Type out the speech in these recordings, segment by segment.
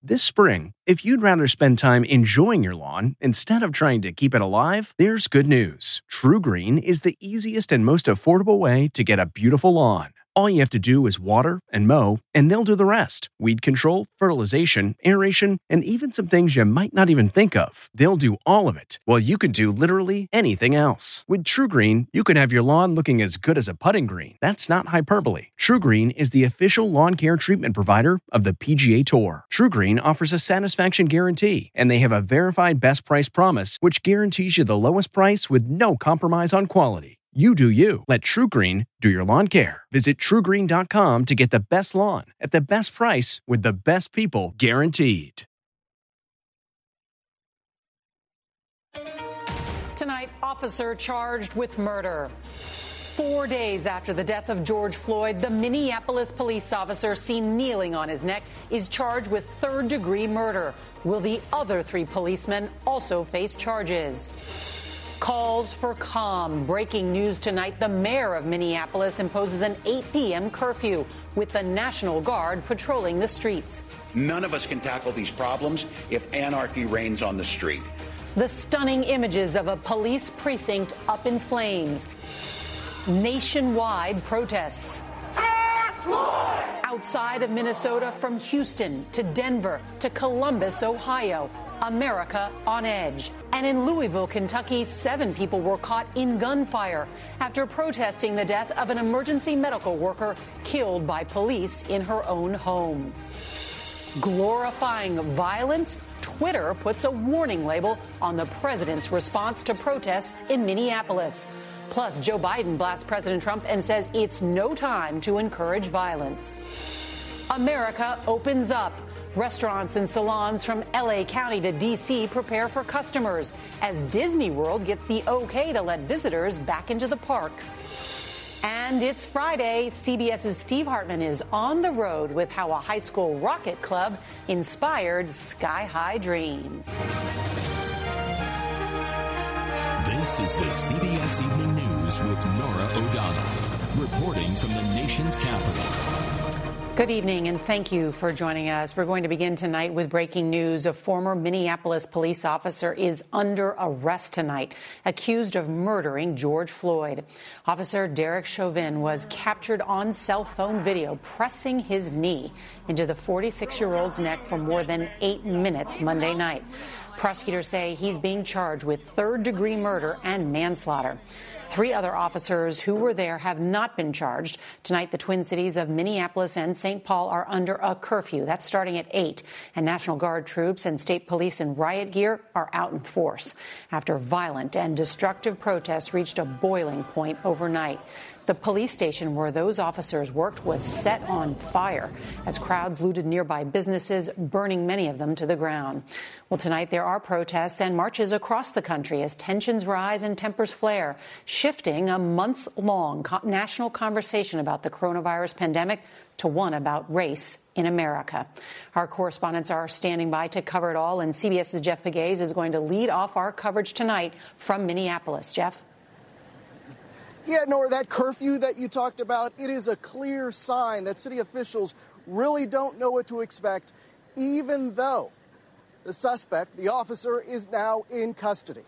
This spring, if you'd rather spend time enjoying your lawn instead of trying to keep it alive, there's good news. TruGreen is the easiest and most affordable way to get a beautiful lawn. All you have to do is water and mow, and they'll do the rest. Weed control, fertilization, aeration, and even some things you might not even think of. They'll do all of it, while you can do literally anything else. With TruGreen, you can have your lawn looking as good as a putting green. That's not hyperbole. TruGreen is the official lawn care treatment provider of the PGA Tour. TruGreen offers a satisfaction guarantee, and they have a verified best price promise, which guarantees you the lowest price with no compromise on quality. You do you. Let TruGreen do your lawn care. Visit TruGreen.com to get the best lawn at the best price with the best people guaranteed. Tonight, officer charged with murder. 4 days after the death of George Floyd, the Minneapolis police officer seen kneeling on his neck is charged with third-degree murder. Will the other 3 policemen also face charges? Calls for calm. Breaking news tonight, the mayor of Minneapolis imposes an 8 p.m. curfew with the National Guard patrolling the streets. None of us can tackle these problems if anarchy reigns on the street. The stunning images of a police precinct up in flames. Nationwide protests. Outside of Minnesota, from Houston to Denver to Columbus, Ohio. America on edge. And in Louisville, Kentucky, 7 people were caught in gunfire after protesting the death of an emergency medical worker killed by police in her own home. Glorifying violence, Twitter puts a warning label on the president's response to protests in Minneapolis. Plus, Joe Biden blasts President Trump and says it's no time to encourage violence. America opens up. Restaurants and salons from L.A. County to D.C. prepare for customers as Disney World gets the okay to let visitors back into the parks. And it's Friday. CBS's Steve Hartman is on the road with how a high school rocket club inspired sky-high dreams. This is the CBS Evening News with Norah O'Donnell, reporting from the nation's capital. Good evening, and thank you for joining us. We're going to begin tonight with breaking news. A former Minneapolis police officer is under arrest tonight, accused of murdering George Floyd. Officer Derek Chauvin was captured on cell phone video pressing his knee into the 46-year-old's neck for more than 8 minutes Monday night. Prosecutors say he's being charged with third-degree murder and manslaughter. 3 other officers who were there have not been charged. Tonight, the Twin Cities of Minneapolis and St. Paul are under a curfew. That's starting at 8. And National Guard troops and state police in riot gear are out in force after violent and destructive protests reached a boiling point overnight. The police station where those officers worked was set on fire as crowds looted nearby businesses, burning many of them to the ground. Well, tonight there are protests and marches across the country as tensions rise and tempers flare, shifting a months-long national conversation about the coronavirus pandemic to one about race in America. Our correspondents are standing by to cover it all, and CBS's Jeff Pegues is going to lead off our coverage tonight from Minneapolis. Jeff? Yeah, Nora, that curfew that you talked about, it is a clear sign that city officials really don't know what to expect, even though the suspect, the officer, is now in custody.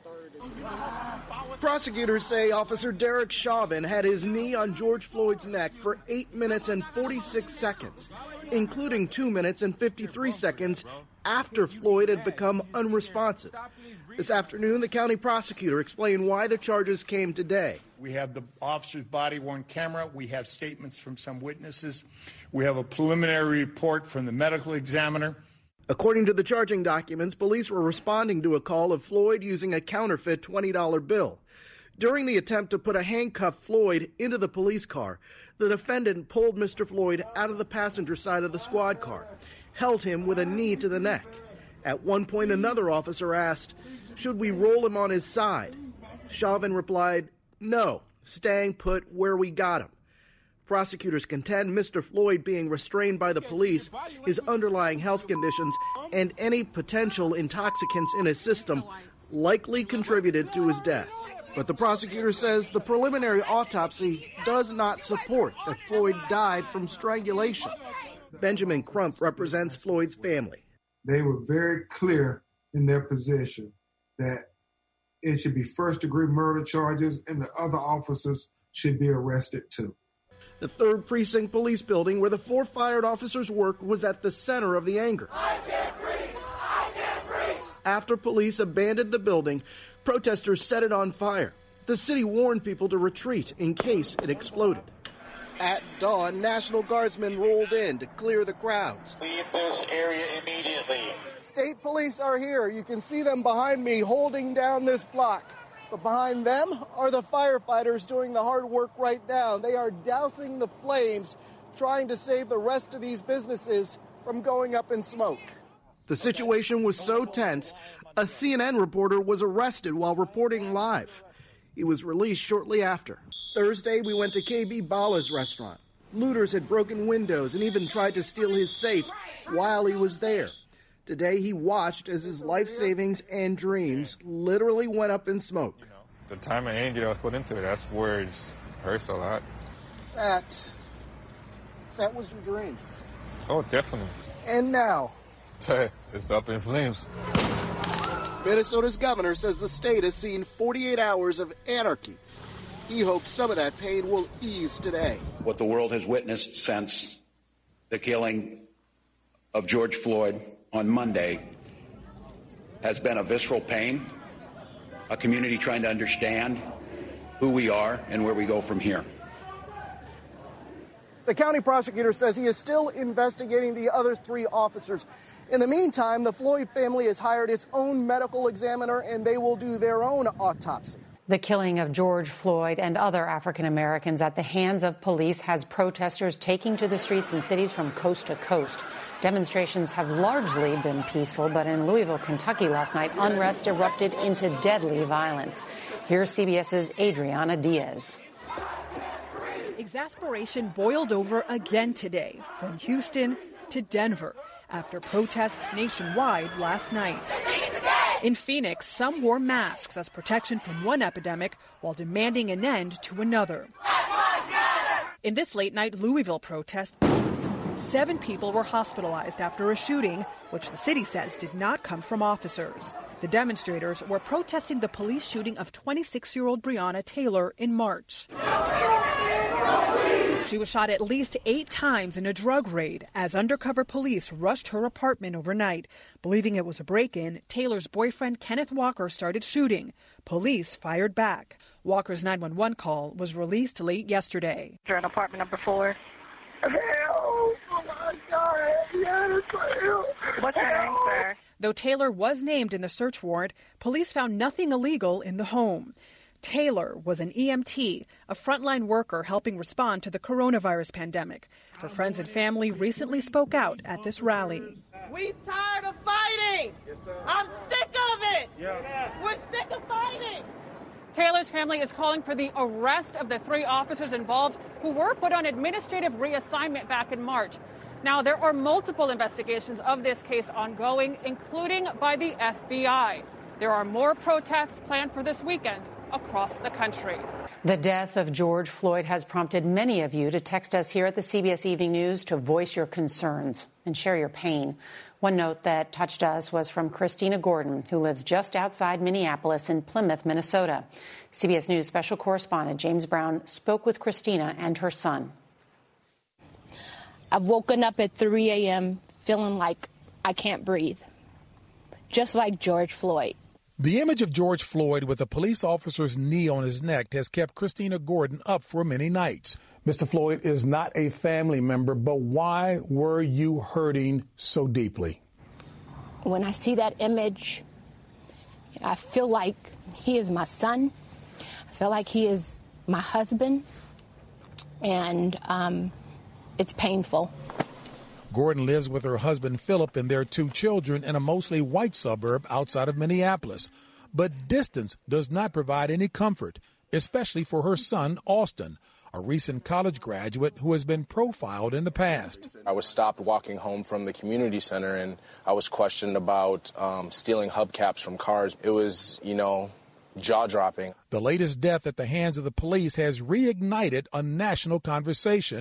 Prosecutors say Officer Derek Chauvin had his knee on George Floyd's neck for 8 minutes and 46 seconds, including 2 minutes and 53 seconds after Floyd had become unresponsive. This afternoon, the county prosecutor explained why the charges came today. We have the officer's body-worn camera. We have statements from some witnesses. We have a preliminary report from the medical examiner. According to the charging documents, police were responding to a call of Floyd using a counterfeit $20 bill. During the attempt to put a handcuffed Floyd into the police car, the defendant pulled Mr. Floyd out of the passenger side of the squad car, held him with a knee to the neck. At one point, another officer asked, "Should we roll him on his side?" Chauvin replied, "No, staying put where we got him." Prosecutors contend Mr. Floyd being restrained by the police, his underlying health conditions, and any potential intoxicants in his system likely contributed to his death. But the prosecutor says the preliminary autopsy does not support that Floyd died from strangulation. Benjamin Crump represents Floyd's family. they were very clear in their position that it should be first-degree murder charges and the other officers should be arrested too. The 3rd Precinct Police Building, where the 4 fired officers worked, was at the center of the anger. I can't breathe! I can't breathe! After police abandoned the building, protesters set it on fire. The city warned people to retreat in case it exploded. At dawn, National Guardsmen rolled in to clear the crowds. Leave this area immediately. State police are here. You can see them behind me holding down this block. But behind them are the firefighters doing the hard work right now. They are dousing the flames, trying to save the rest of these businesses from going up in smoke. The situation was so tense, a CNN reporter was arrested while reporting live. He was released shortly after. Thursday, we went to KB Bala's restaurant. Looters had broken windows and even tried to steal his safe while he was there. Today, he watched as his life savings and dreams literally went up in smoke. The time and energy I was put into it, that's where it hurts a lot. That was your dream. Oh, definitely. And now, it's up in flames. Minnesota's governor says the state has seen 48 hours of anarchy. He hopes some of that pain will ease today. What the world has witnessed since the killing of George Floyd on Monday has been a visceral pain, a community trying to understand who we are and where we go from here. The county prosecutor says he is still investigating the other 3 officers. In the meantime, the Floyd family has hired its own medical examiner, and they will do their own autopsy. The killing of George Floyd and other African Americans at the hands of police has protesters taking to the streets in cities from coast to coast. Demonstrations have largely been peaceful, but in Louisville, Kentucky last night, unrest erupted into deadly violence. Here's CBS's Adriana Diaz. Exasperation boiled over again today, from Houston to Denver, after protests nationwide last night. In Phoenix, some wore masks as protection from one epidemic while demanding an end to another. In this late-night Louisville protest, 7 people were hospitalized after a shooting, which the city says did not come from officers. The demonstrators were protesting the police shooting of 26-year-old Breonna Taylor in March. She was shot at least 8 times in a drug raid as undercover police rushed her apartment overnight. Believing it was a break-in, Taylor's boyfriend Kenneth Walker started shooting. Police fired back. Walker's 911 call was released late yesterday. You're in apartment number 4. Help! Oh my God! Yes, help! What's your name, sir? Though Taylor was named in the search warrant, police found nothing illegal in the home. Taylor was an EMT, a frontline worker helping respond to the coronavirus pandemic. Her friends and family recently spoke out at this rally. We're tired of fighting. I'm sick of it. We're sick of fighting. Taylor's family is calling for the arrest of the 3 officers involved who were put on administrative reassignment back in March. Now, there are multiple investigations of this case ongoing, including by the FBI. There are more protests planned for this weekend across the country. The death of George Floyd has prompted many of you to text us here at the CBS Evening News to voice your concerns and share your pain. One note that touched us was from Christina Gordon, who lives just outside Minneapolis in Plymouth, Minnesota. CBS News special correspondent James Brown spoke with Christina and her son. I've woken up at 3 a.m. feeling like I can't breathe, just like George Floyd. The image of George Floyd with a police officer's knee on his neck has kept Christina Gordon up for many nights. Mr. Floyd is not a family member, but why were you hurting so deeply? When I see that image, I feel like he is my son. I feel like he is my husband, and it's painful. Gordon lives with her husband, Philip, and their 2 children in a mostly white suburb outside of Minneapolis. But distance does not provide any comfort, especially for her son, Austin, a recent college graduate who has been profiled in the past. I was stopped walking home from the community center, and I was questioned about stealing hubcaps from cars. It was, jaw-dropping. The latest death at the hands of the police has reignited a national conversation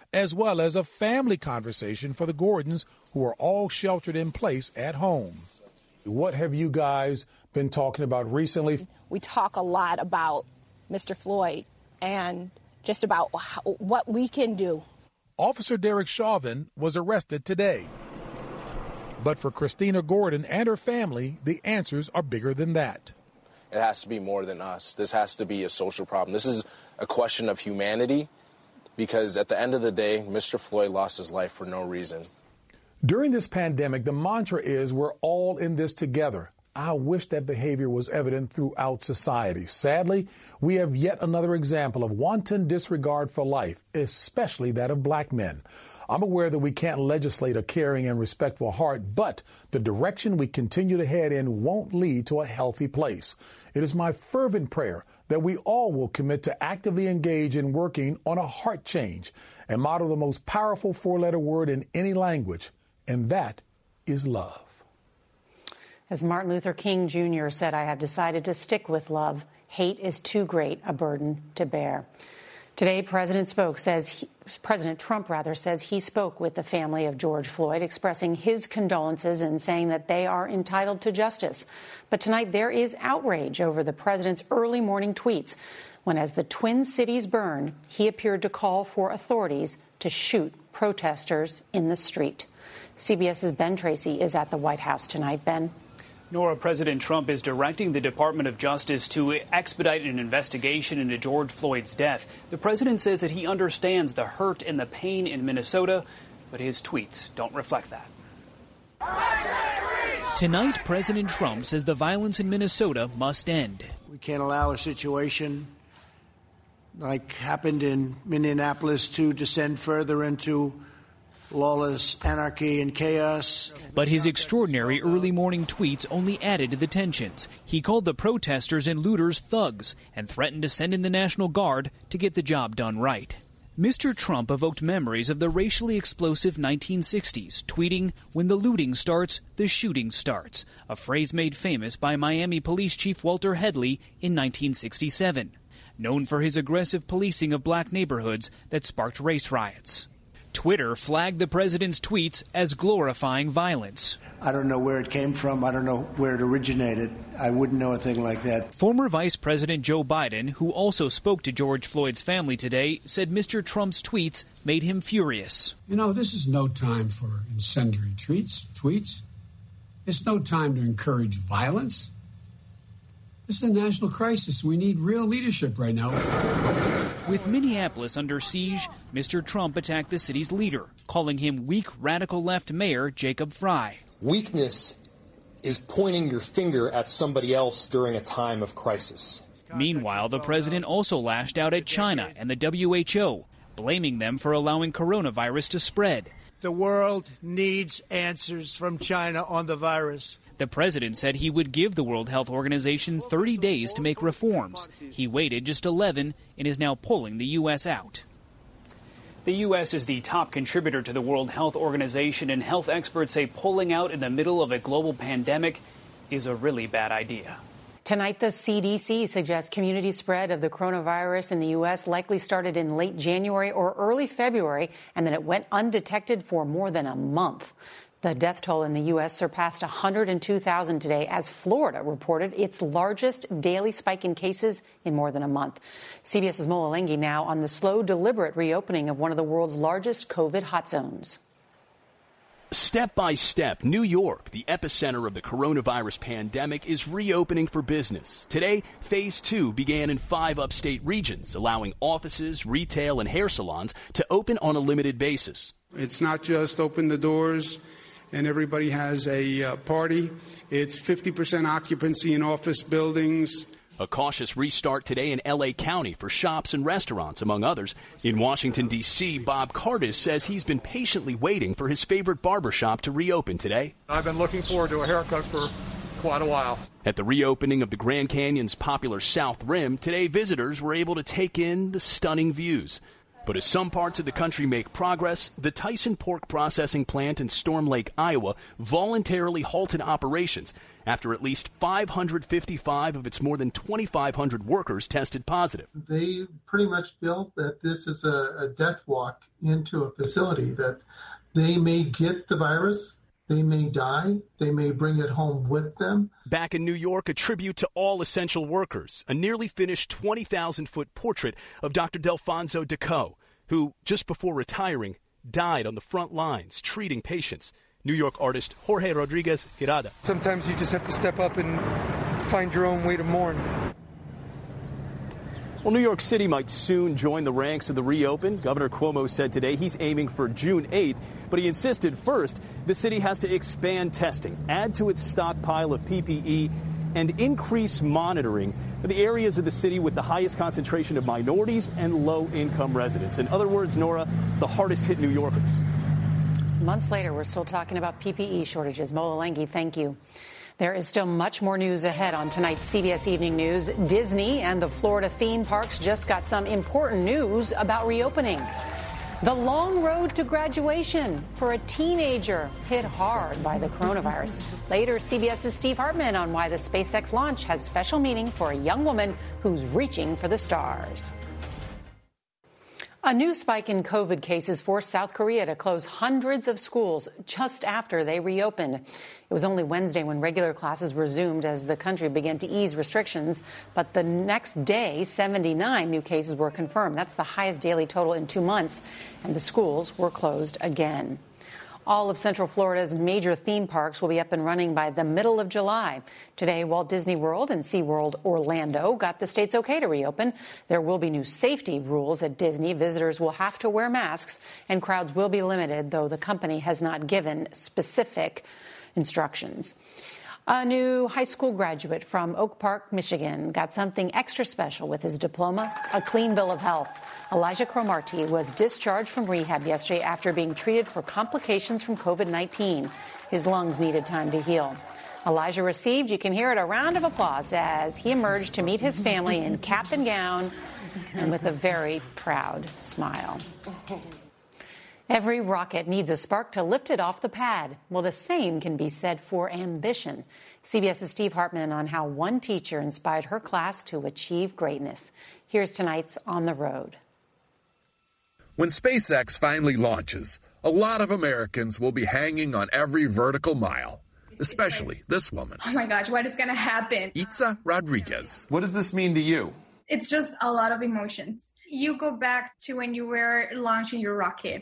as well as a family conversation for the Gordons, who are all sheltered in place at home. What have you guys been talking about recently? We talk a lot about Mr. Floyd and just about what we can do. Officer Derek Chauvin was arrested today. But for Christina Gordon and her family, the answers are bigger than that. It has to be more than us. This has to be a social problem. This is a question of humanity, because at the end of the day, Mr. Floyd lost his life for no reason. During this pandemic, the mantra is we're all in this together. I wish that behavior was evident throughout society. Sadly, we have yet another example of wanton disregard for life, especially that of black men. I'm aware that we can't legislate a caring and respectful heart, but the direction we continue to head in won't lead to a healthy place. It is my fervent prayer that we all will commit to actively engage in working on a heart change and model the most powerful four-letter word in any language, and that is love. As Martin Luther King Jr. said, I have decided to stick with love. Hate is too great a burden to bear. Today, President Trump says he spoke with the family of George Floyd, expressing his condolences and saying that they are entitled to justice. But tonight, there is outrage over the president's early morning tweets when, as the Twin Cities burn, he appeared to call for authorities to shoot protesters in the street. CBS's Ben Tracy is at the White House tonight. Ben. Nora, President Trump is directing the Department of Justice to expedite an investigation into George Floyd's death. The president says that he understands the hurt and the pain in Minnesota, but his tweets don't reflect that. Tonight, President Trump says the violence in Minnesota must end. We can't allow a situation like happened in Minneapolis to descend further into lawless anarchy and chaos. But his extraordinary early morning tweets only added to the tensions. He called the protesters and looters thugs and threatened to send in the National Guard to get the job done right. Mr. Trump evoked memories of the racially explosive 1960s, tweeting, "When the looting starts, the shooting starts," a phrase made famous by Miami Police Chief Walter Headley in 1967, known for his aggressive policing of black neighborhoods that sparked race riots. Twitter flagged the president's tweets as glorifying violence. I don't know where it came from. I don't know where it originated. I wouldn't know a thing like that. Former Vice President Joe Biden, who also spoke to George Floyd's family today, said Mr. Trump's tweets made him furious. You know, this is no time for incendiary tweets. It's no time to encourage violence. This is a national crisis. We need real leadership right now. With Minneapolis under siege, Mr. Trump attacked the city's leader, calling him weak radical left mayor Jacob Frey. Weakness is pointing your finger at somebody else during a time of crisis. Meanwhile, the president also lashed out at China and the WHO, blaming them for allowing coronavirus to spread. The world needs answers from China on the virus. The president said he would give the World Health Organization 30 days to make reforms. He waited just 11 and is now pulling the U.S. out. The U.S. is the top contributor to the World Health Organization, and health experts say pulling out in the middle of a global pandemic is a really bad idea. Tonight, the CDC suggests community spread of the coronavirus in the U.S. likely started in late January or early February, and then it went undetected for more than a month. The death toll in the U.S. surpassed 102,000 today as Florida reported its largest daily spike in cases in more than a month. CBS's Mola Lenghi now on the slow, deliberate reopening of one of the world's largest COVID hot zones. Step by step, New York, the epicenter of the coronavirus pandemic, is reopening for business. Today, Phase 2 began in 5 upstate regions, allowing offices, retail, and hair salons to open on a limited basis. It's not just open the doors and everybody has a party. It's 50% occupancy in office buildings. A cautious restart today in L.A. County for shops and restaurants, among others. In Washington, D.C., Bob Cardis says he's been patiently waiting for his favorite barbershop to reopen today. I've been looking forward to a haircut for quite a while. At the reopening of the Grand Canyon's popular South Rim, today visitors were able to take in the stunning views. But as some parts of the country make progress, the Tyson pork processing plant in Storm Lake, Iowa, voluntarily halted operations after at least 555 of its more than 2,500 workers tested positive. They pretty much feel that this is a death walk into a facility, that they may get the virus, they may die, they may bring it home with them. Back in New York, a tribute to all essential workers, a nearly finished 20,000-foot portrait of Dr. Delfonso Deco, who, just before retiring, died on the front lines treating patients. New York artist Jorge Rodriguez Hirada. Sometimes you just have to step up and find your own way to mourn. Well, New York City might soon join the ranks of the reopen. Governor Cuomo said today he's aiming for June 8th, but he insisted first the city has to expand testing, add to its stockpile of PPE, and increase monitoring for the areas of the city with the highest concentration of minorities and low-income residents. In other words, Nora, the hardest hit New Yorkers. Months later, we're still talking about PPE shortages. Mola Lenghi, thank you. There is still much more news ahead on tonight's CBS Evening News. Disney and the Florida theme parks just got some important news about reopening. The long road to graduation for a teenager hit hard by the coronavirus. Later, CBS's Steve Hartman on why the SpaceX launch has special meaning for a young woman who's reaching for the stars. A new spike in COVID cases forced South Korea to close hundreds of schools just after they reopened. It was only Wednesday when regular classes resumed as the country began to ease restrictions. But the next day, 79 new cases were confirmed. That's the highest daily total in 2 months. And the schools were closed again. All of Central Florida's major theme parks will be up and running by the middle of July. Today, Walt Disney World and SeaWorld Orlando got the state's okay to reopen. There will be new safety rules at Disney. Visitors will have to wear masks, and crowds will be limited, though the company has not given specific instructions. A new high school graduate from Oak Park, Michigan, got something extra special with his diploma, a clean bill of health. Elijah Cromartie was discharged from rehab yesterday after being treated for complications from COVID-19. His lungs needed time to heal. Elijah received, you can hear it, a round of applause as he emerged to meet his family in cap and gown and with a very proud smile. Every rocket needs a spark to lift it off the pad. Well, the same can be said for ambition. CBS's Steve Hartman on how one teacher inspired her class to achieve greatness. Here's tonight's On the Road. When SpaceX finally launches, a lot of Americans will be hanging on every vertical mile, especially this woman. Oh my gosh, what is going to happen? Itza Rodriguez. What does this mean to you? It's just a lot of emotions. You go back to when you were launching your rocket.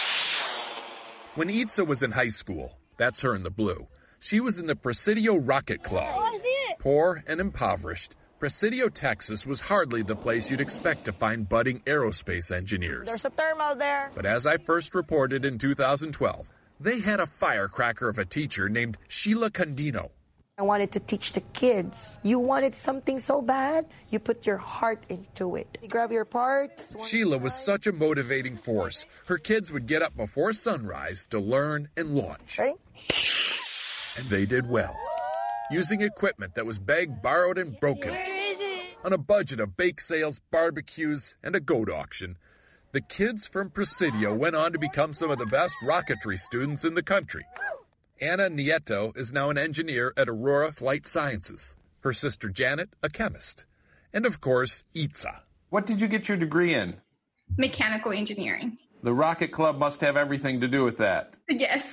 When Itza was in high school, that's her in the blue, she was in the Presidio Rocket Club. Poor and impoverished, Presidio, Texas was hardly the place you'd expect to find budding aerospace engineers. There's a thermal there. But as I first reported in 2012, they had a firecracker of a teacher named Sheila Condino. I wanted to teach the kids. You wanted something so bad, you put your heart into it. You grab your parts. Sheila was such a motivating force. Her kids would get up before sunrise to learn and launch. Ready? And they did well, using equipment that was begged, borrowed, and broken. Where is it? On a budget of bake sales, barbecues, and a goat auction, the kids from Presidio went on to become some of the best rocketry students in the country. Anna Nieto is now an engineer at Aurora Flight Sciences. Her sister Janet, a chemist. And of course, Itza. What did you get your degree in? Mechanical engineering. The Rocket Club must have everything to do with that. Yes.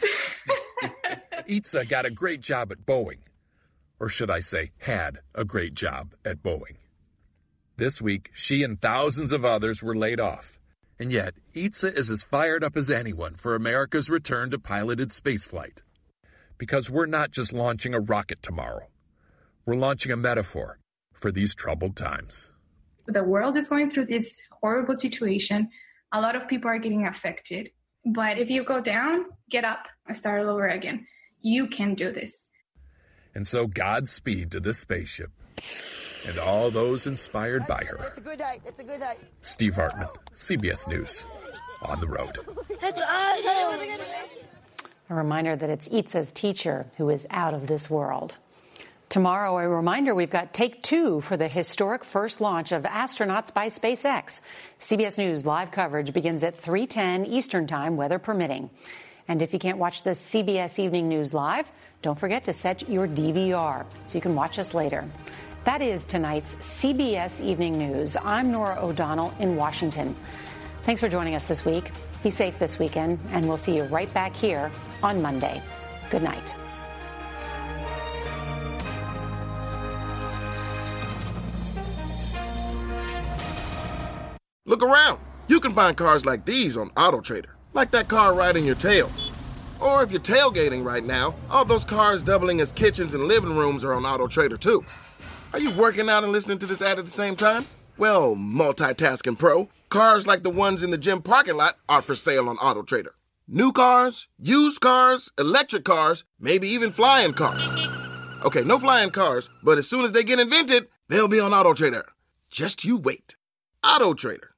Itza got a great job at Boeing. Or should I say, had a great job at Boeing. This week, she and thousands of others were laid off. And yet, Itza is as fired up as anyone for America's return to piloted spaceflight. Because we're not just launching a rocket tomorrow. We're launching a metaphor for these troubled times. The world is going through this horrible situation. A lot of people are getting affected. But if you go down, get up and start all over again. You can do this. And so Godspeed to this spaceship and all those inspired by her. That's a good height. That's a good height. Steve Hartman, CBS News, On the Road. That's awesome. A reminder that it's Itza's teacher who is out of this world. Tomorrow, a reminder, we've got Take 2 for the historic first launch of astronauts by SpaceX. CBS News live coverage begins at 3:10 Eastern Time, weather permitting. And if you can't watch the CBS Evening News live, don't forget to set your DVR so you can watch us later. That is tonight's CBS Evening News. I'm Norah O'Donnell in Washington. Thanks for joining us this week. Be safe this weekend, and we'll see you right back here on Monday. Good night. Look around. You can find cars like these on AutoTrader, like that car riding your tail. Or if you're tailgating right now, all those cars doubling as kitchens and living rooms are on AutoTrader too. Are you working out and listening to this ad at the same time? Well, multitasking pro, cars like the ones in the gym parking lot are for sale on AutoTrader. New cars, used cars, electric cars, maybe even flying cars. Okay, no flying cars, but as soon as they get invented, they'll be on AutoTrader. Just you wait. AutoTrader.